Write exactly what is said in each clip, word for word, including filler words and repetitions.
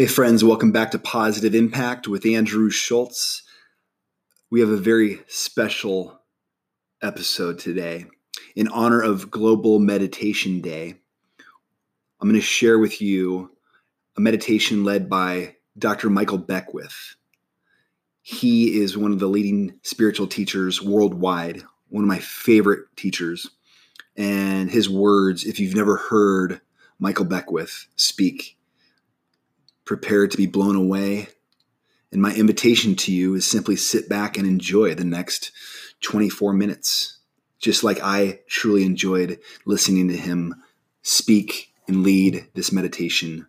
Hey friends, welcome back to Positive Impact with Andrew Schultz. We have a very special episode today. In honor of Global Meditation Day, I'm going to share with you a meditation led by Doctor Michael Beckwith. He is one of the leading spiritual teachers worldwide, one of my favorite teachers. And his words, if you've never heard Michael Beckwith speak, prepare to be blown away. And my invitation to you is simply sit back and enjoy the next twenty-four minutes, just like I truly enjoyed listening to him speak and lead this meditation.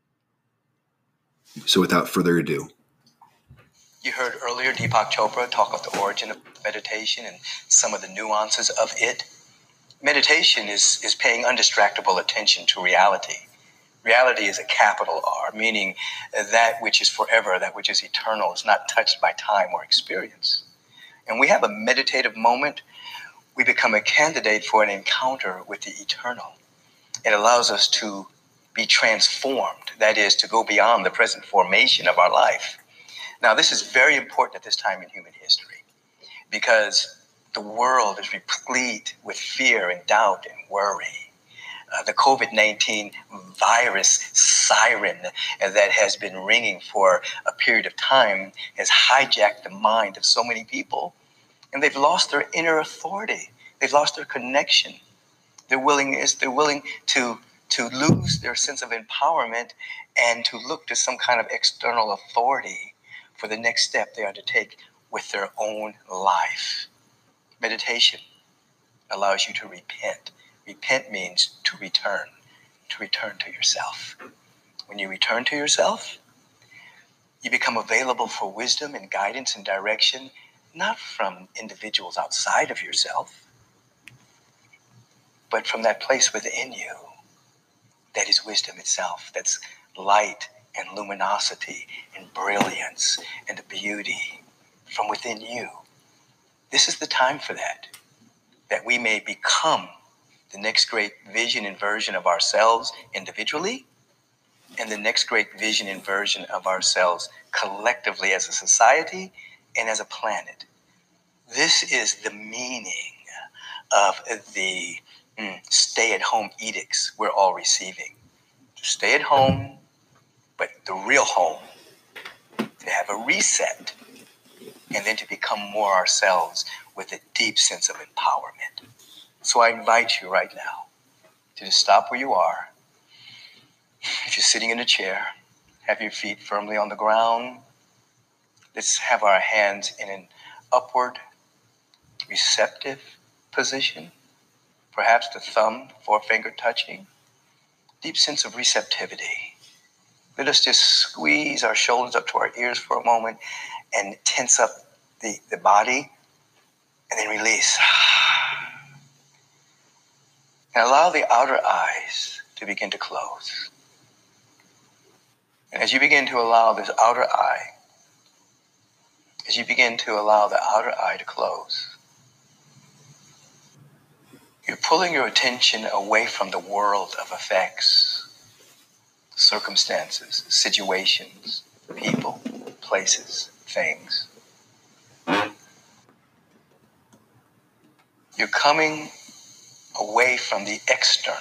So without further ado. You heard earlier Deepak Chopra talk about the origin of meditation and some of the nuances of it. Meditation is, is paying undistractable attention to reality. Reality is a capital R, meaning that which is forever, that which is eternal, is not touched by time or experience. And we have a meditative moment. We become a candidate for an encounter with the eternal. It allows us to be transformed, that is, to go beyond the present formation of our life. Now, this is very important at this time in human history because the world is replete with fear and doubt and worry. Uh, the covid nineteen virus siren that has been ringing for a period of time has hijacked the mind of so many people, and they've lost their inner authority. They've lost their connection. Their willingness, they're willing to, to lose their sense of empowerment and to look to some kind of external authority for the next step they are to take with their own life. Meditation allows you to repent. Repent means to return, to return to yourself. When you return to yourself, you become available for wisdom and guidance and direction, not from individuals outside of yourself, but from that place within you that is wisdom itself, that's light and luminosity and brilliance and beauty from within you. This is the time for that, that we may become the next great vision and version of ourselves individually, and the next great vision and version of ourselves collectively as a society and as a planet. This is the meaning of the mm, stay-at-home edicts we're all receiving. To stay at home, but the real home, to have a reset, and then to become more ourselves with a deep sense of empowerment. So I invite you right now to just stop where you are. If you're sitting in a chair, have your feet firmly on the ground. Let's have our hands in an upward, receptive position. Perhaps the thumb, forefinger touching. Deep sense of receptivity. Let us just squeeze our shoulders up to our ears for a moment and tense up the, the body and then release. And allow the outer eyes to begin to close. And as you begin to allow this outer eye, as you begin to allow the outer eye to close, you're pulling your attention away from the world of effects, circumstances, situations, people, places, things. You're coming away from the external,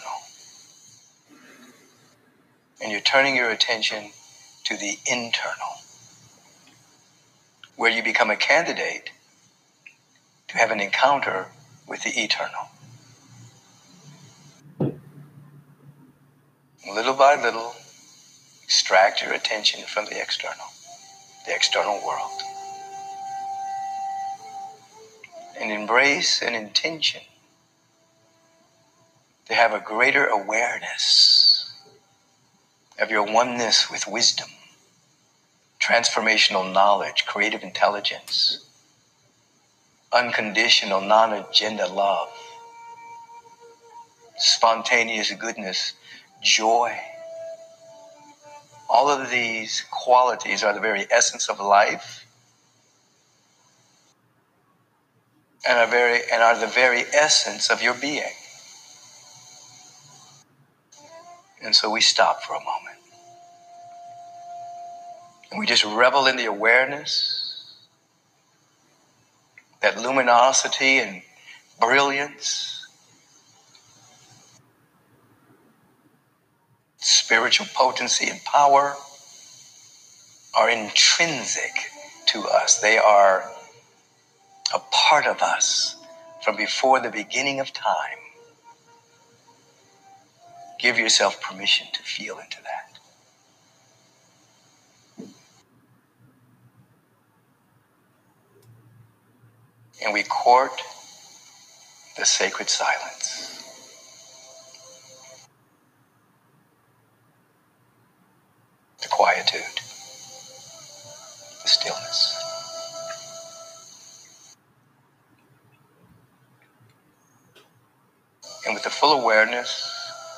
and you're turning your attention to the internal, where you become a candidate to have an encounter with the eternal. Little by little, extract your attention from the external, the external world, and embrace an intention to have a greater awareness of your oneness with wisdom, transformational knowledge, creative intelligence, unconditional, non-agenda love, spontaneous goodness, joy. All of these qualities are the very essence of life and are, very, and are the very essence of your being. And so we stop for a moment. And we just revel in the awareness, that luminosity and brilliance, spiritual potency and power are intrinsic to us. They are a part of us from before the beginning of time. Give yourself permission to feel into that. And we court the sacred silence, the quietude, the stillness. And with the full awareness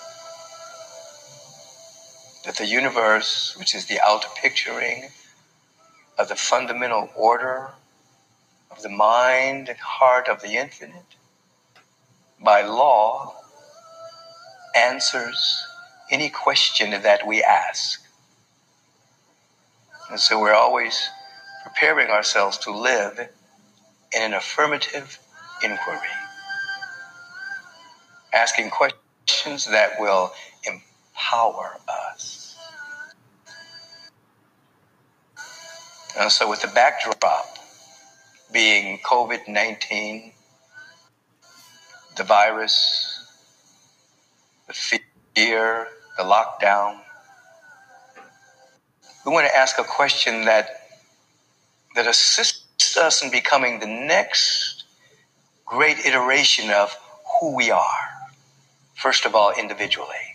that the universe, which is the outer picturing of the fundamental order of the mind and heart of the infinite, by law, answers any question that we ask. And so we're always preparing ourselves to live in an affirmative inquiry, asking questions that will empower us. And so with the backdrop being COVID nineteen, the virus, the fear, the lockdown, we want to ask a question that, that assists us in becoming the next great iteration of who we are. First of all, individually.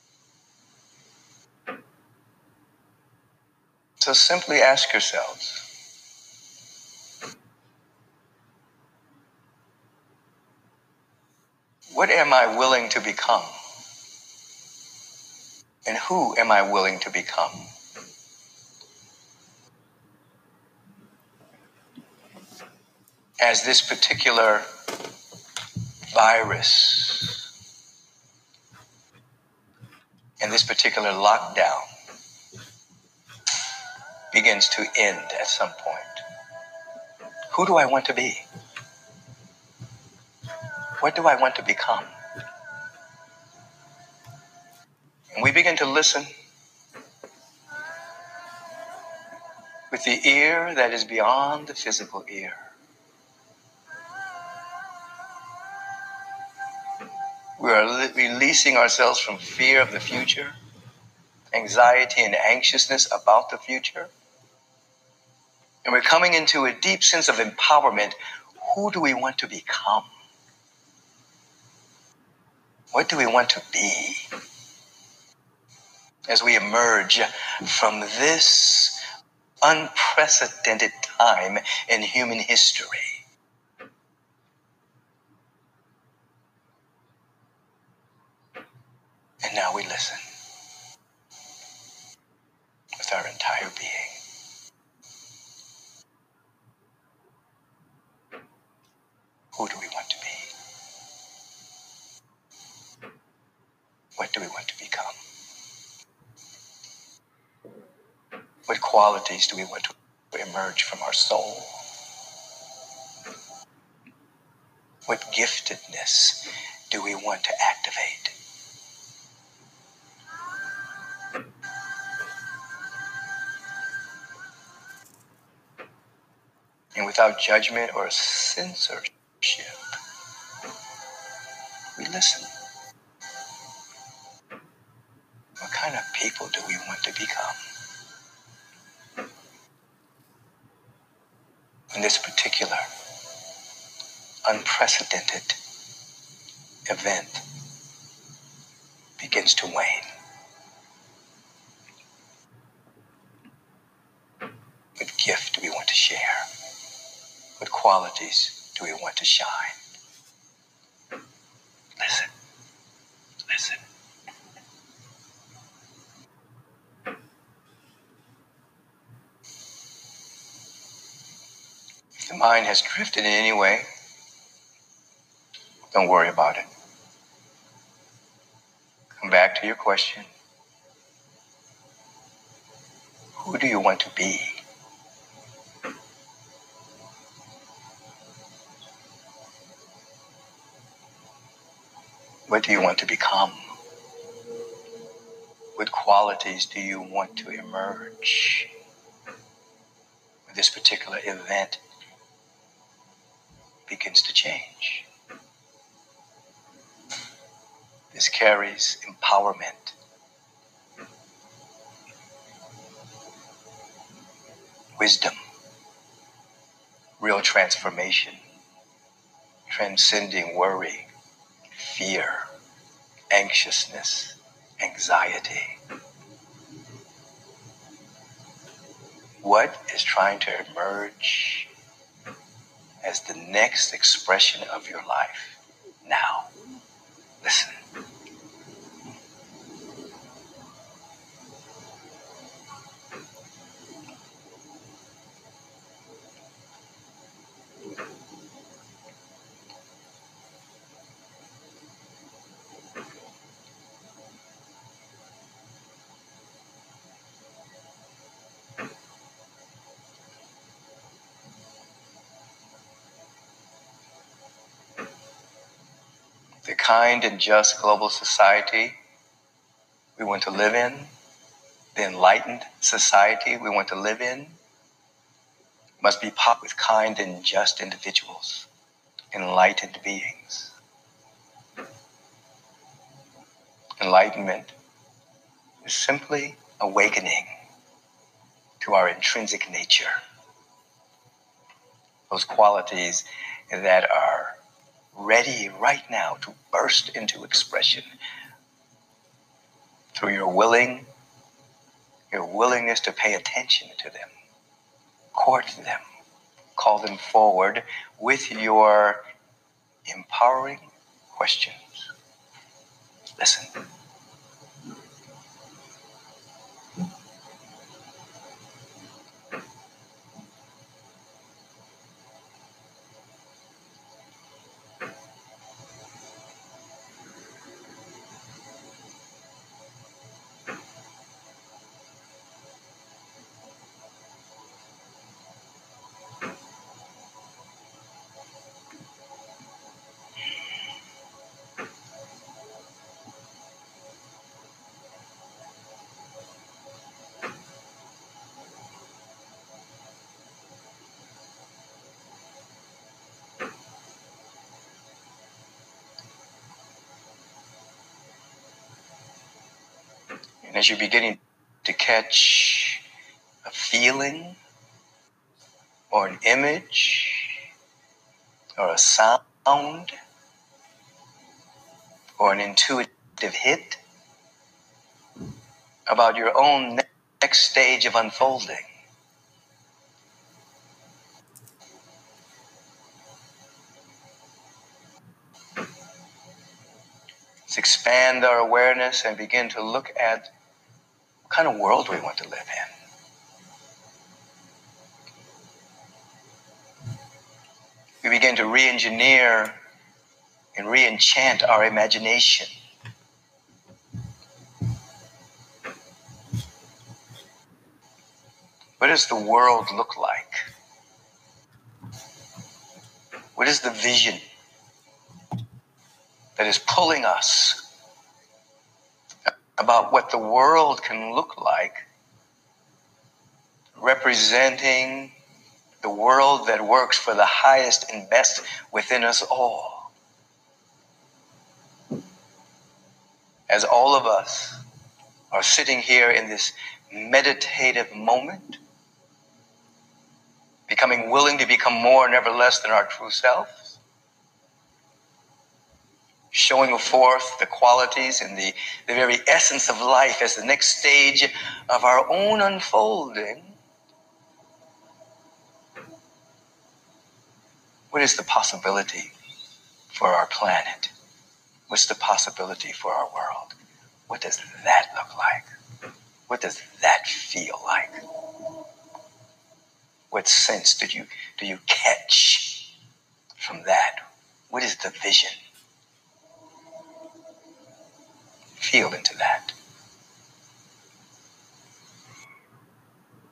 So simply ask yourselves, what am I willing to become? And who am I willing to become? As this particular virus and this particular lockdown begins to end at some point, who do I want to be? What do I want to become? And we begin to listen with the ear that is beyond the physical ear. We are li- releasing ourselves from fear of the future, anxiety and anxiousness about the future. And we're coming into a deep sense of empowerment. Who do we want to become? What do we want to be? As we emerge from this unprecedented time in human history. And now we listen with our entire being. Who do we want to be? What do we want to become? What qualities do we want to emerge from our soul? What giftedness do we want to activate? And without judgment or censorship, we listen. What kind of people do we want to become? In this particular unprecedented event begins to wane. What gift do we want to share? What qualities do we want to shine? Listen. Listen. If the mind has drifted in any way, don't worry about it. Come back to your question. Who do you want to be? What do you want to become? What qualities do you want to emerge when this particular event begins to change? This carries empowerment, wisdom, real transformation, transcending worry, fear, anxiousness, anxiety. What is trying to emerge as the next expression of your life now? Listen. The kind and just global society we want to live in, the enlightened society we want to live in, must be popped with kind and just individuals, enlightened beings. Enlightenment is simply awakening to our intrinsic nature, those qualities that are ready right now to burst into expression through your willing, your willingness to pay attention to them, court them, call them forward with your empowering questions. Listen. And as you're beginning to catch a feeling or an image or a sound or an intuitive hit about your own next stage of unfolding, let's expand our awareness and begin to look at what kind of world we want to live in. We begin to re-engineer and re-enchant our imagination. What does the world look like? What is the vision that is pulling us about what the world can look like, representing the world that works for the highest and best within us all? As all of us are sitting here in this meditative moment, becoming willing to become more, never less than our true selves, showing forth the qualities and the, the very essence of life as the next stage of our own unfolding. What is the possibility for our planet? What's the possibility for our world? What does that look like? What does that feel like? What sense did you do you catch from that? What is the vision? Feel into that.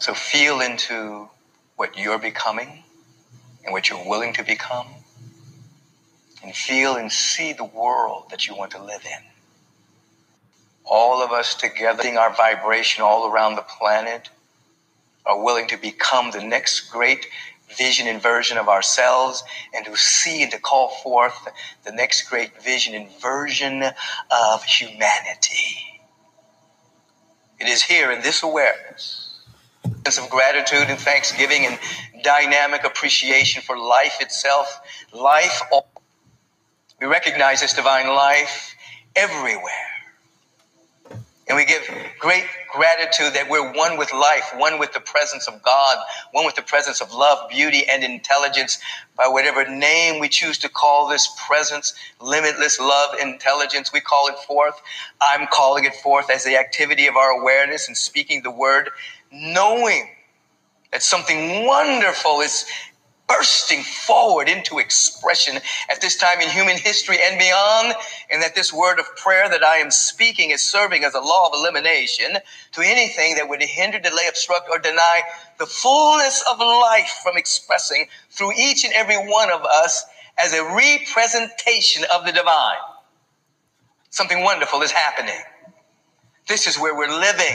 So feel into what you're becoming and what you're willing to become, and feel and see the world that you want to live in. All of us together, our vibration all around the planet, are willing to become the next great vision and version of ourselves, and to see and to call forth the next great vision and version of humanity. It is here in this awareness, sense of gratitude and thanksgiving and dynamic appreciation for life itself, life, we recognize this divine life everywhere. And we give great gratitude that we're one with life, one with the presence of God, one with the presence of love, beauty, and intelligence, by whatever name we choose to call this presence, limitless love, intelligence, we call it forth. I'm calling it forth as the activity of our awareness and speaking the word, knowing that something wonderful is bursting forward into expression at this time in human history and beyond, and that this word of prayer that I am speaking is serving as a law of elimination to anything that would hinder, delay, obstruct, or deny the fullness of life from expressing through each and every one of us as a representation of the divine. Something wonderful is happening. This is where we're living.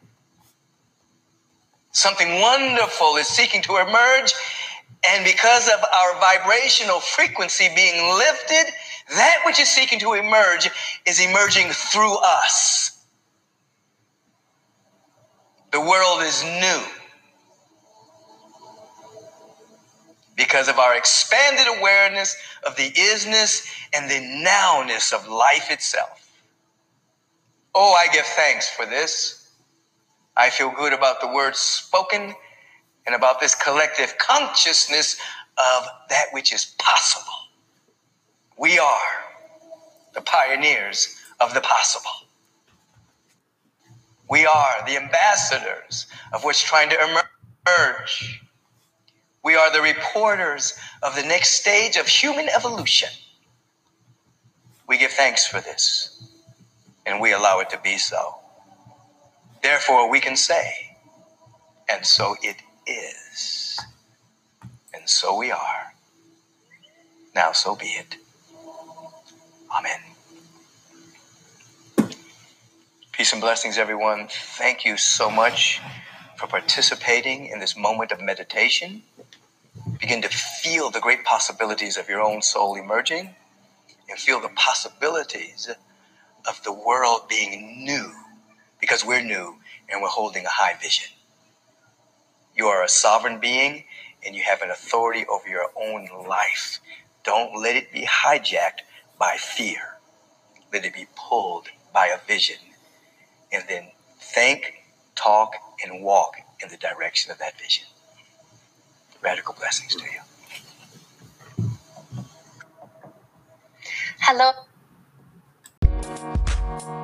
Something wonderful is seeking to emerge. And because of our vibrational frequency being lifted, that which is seeking to emerge is emerging through us. The world is new because of our expanded awareness of the isness and the nowness of life itself. Oh, I give thanks for this. I feel good about the words spoken and about this collective consciousness of that which is possible. We are the pioneers of the possible. We are the ambassadors of what's trying to emerge. We are the reporters of the next stage of human evolution. We give thanks for this, and we allow it to be so. Therefore, we can say, and so it is. And so we are. Now so be it. Amen. Peace and blessings, everyone. Thank you so much for participating in this moment of meditation. Begin to feel the great possibilities of your own soul emerging, and feel the possibilities of the world being new, because we're new and we're holding a high vision. You are a sovereign being, and you have an authority over your own life. Don't let it be hijacked by fear. Let it be pulled by a vision. And then think, talk, and walk in the direction of that vision. Radical blessings to you. Hello.